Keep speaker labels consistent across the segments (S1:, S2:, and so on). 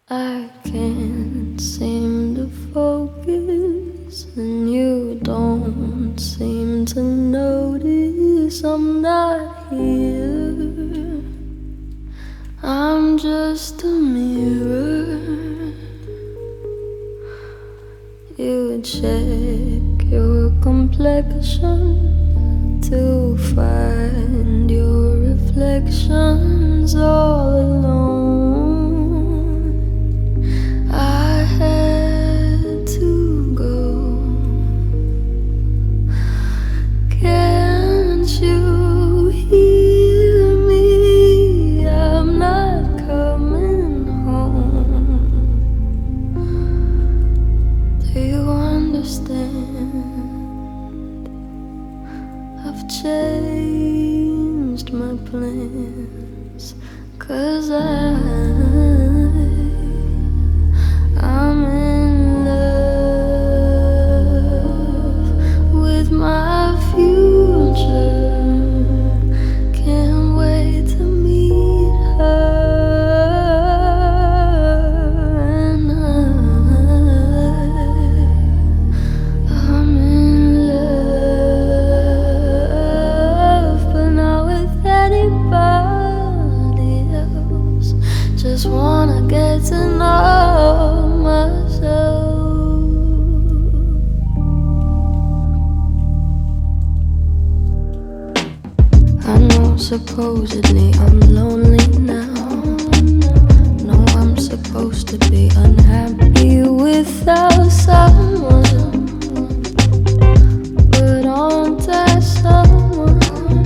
S1: I can't seem to focus, and you don't seem to notice I'm not here. I'm just a mirror. You check your complexion to find your reflections all alone. I had to go. Can't you hear me? I'm not coming home. Do you understand? I've changed my plans, 'cause I'm in love with my future. Can't wait to meet her, and I'm in love, but not with anybody else. Just wanna get to know myself. I know supposedly I'm lonely now. No, I'm supposed to be unhappy without someone, but aren't I someone?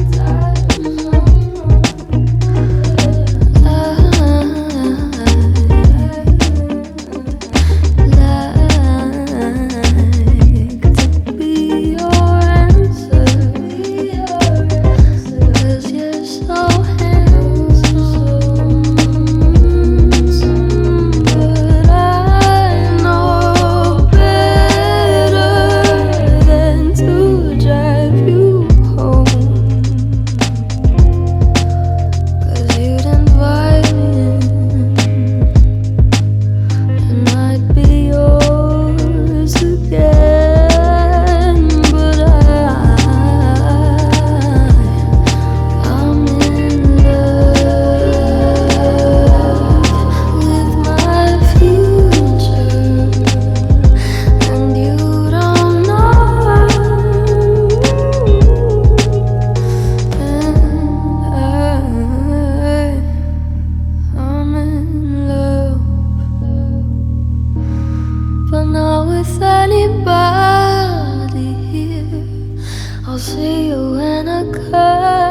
S1: But not with anybody here. I'll see you when I come.